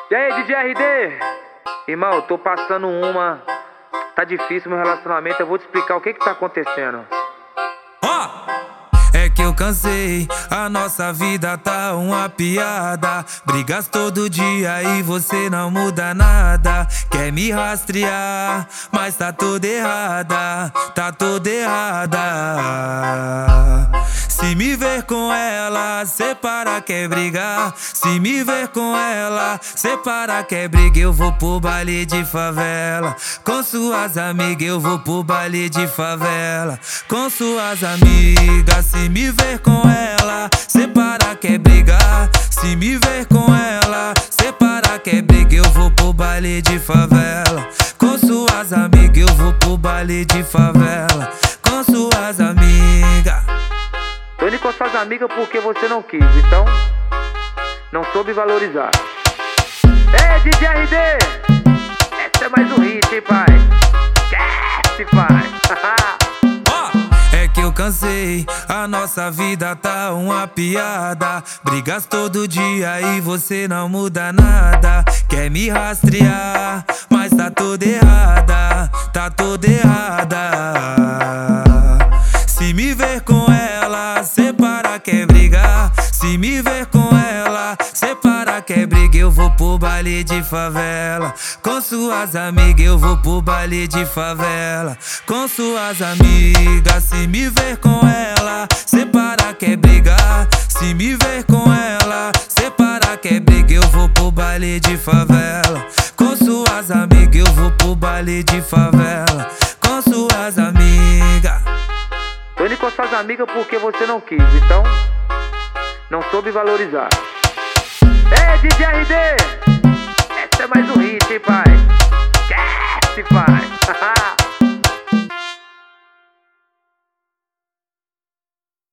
E aí, DJ RD? Irmão, eu tô passando uma. Tá difícil meu relacionamento, eu vou te explicar o que tá acontecendo. É que eu cansei, a nossa vida tá uma piada. Brigas todo dia e você não muda nada. Quer me rastrear, mas tá toda errada. Tá toda errada. Se me ver com ela, cê para, quer brigar. Se me ver com ela, cê para, quer briga. Eu vou pro baile de favela com suas amigas, eu vou pro baile de favela com suas amigas. Se me ver com ela, cê para, quer brigar. Se me ver com ela, cê para, quer briga. Eu vou pro baile de favela com suas amigas, eu vou pro baile de favela com suas amigas. Tô indo com suas amigas porque você não quis, então não soube valorizar. Ei, DJ RD! Essa é mais um hit, hein, pai? Esquece, pai! É que eu cansei, a nossa vida tá uma piada. Brigas todo dia e você não muda nada. Quer me rastrear, mas tá toda errada. Tá toda errada. Se me ver com ela, cê para, quer brigar. Se me ver com ela, cê para, quer briga. Eu vou pro baile de favela com suas amigas, eu vou pro baile de favela com suas amigas. Se me ver com ela, cê para, quer brigar. Se me ver com ela, cê para, quer briga. Eu vou pro baile de favela com suas amigas, eu vou pro baile de favela com suas amigas. Tô indo com suas amigas porque você não quis, então não soube valorizar. Ei, DJ RD! Essa é mais um hit.